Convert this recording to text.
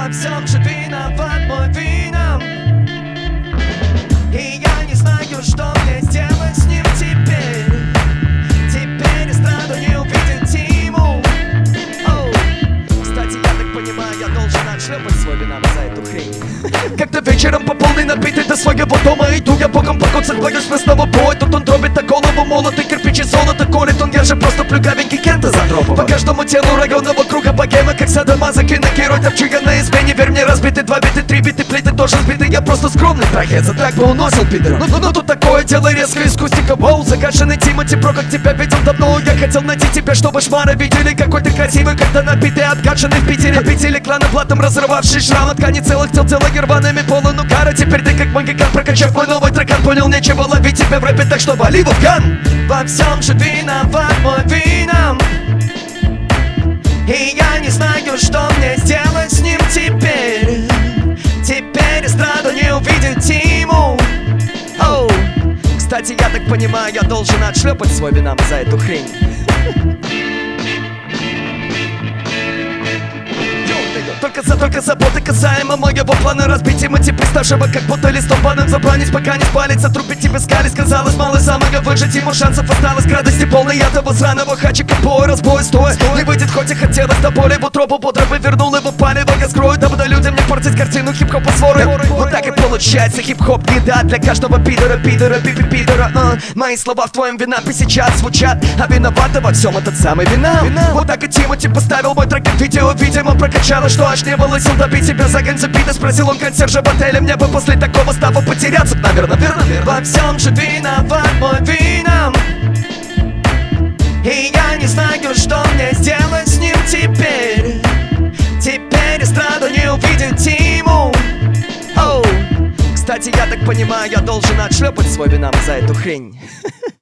Во всем же виноват мой вином. И я не знаю, что мне сделать с ним теперь. Теперь я страду, не увидит Тиму. Кстати, я так понимаю, я должен отшлепать свой винам за эту хрень. Как-то вечером по полной напитый до своего дома иду я боком по концерт, боюсь местного боя. Тут он дробит на голову молотый кирпич и золото колет. Он, я же просто плюгавенький Кента Задропова. По каждому телу районного круга богема, как садомаза, киногерой топчуга на измене. Верь мне, разбиты 2 биты, 3 биты, плиты тоже сбиты. Я просто скромный трахец, а так бы уносил пидора. Ну тут такое дело резко из кустика. Воу, загашенный Тимати, про как тебя видел давно. Я хотел найти тебя, чтобы шмары видели, какой ты красивый, когда напитый, откачанный в Питере. Обители клана блатом разрывавший шрам от ткани целых тел, тела рваными полон угара. Теперь ты как магикан, прокачав мой новый трекан. Понял, нечего ловить тебя в рэпе, так что вали в ган. Во всем же виноват мой вином. И я не знаю, что мне сделать с ним теперь. Теперь я страду, не увидит Тиму. Кстати, я так понимаю, я должен отшлепать свой винам за эту хрень. Только заботы касаемо моего плана разбить Тимати, приставшего как будто листом баном забанить, пока не спалится, трубить тебе скали. Казалось, мало самого выжить ему шансов осталось. К радости полной я того сраного хачика бой, разбой, стоя. Не выйдет, хоть и хотелось до боли, в утробу бодро вывернул его палево. Я скрою, да буду людям не портить картину хип-хопа с ворой. Вот так и получается, хип-хоп не да для каждого пидора, пидора. Мои слова в твоем винапе сейчас звучат, а виновата во всем этот самый винам. Вот так и Тимати поставил мой трек, видео, видимо, прокачало, что аж не было сил добить тебя за гонцепида. Спросил он консьержа в отеле, мне бы после такого става потеряться, наверное. Во всем же виноват мой вином. И я не знаю, что мне сделать с ним теперь. Теперь я страду, не увидит Тиму. Кстати, я так понимаю, я должен отшлепать свой винам за эту хрень.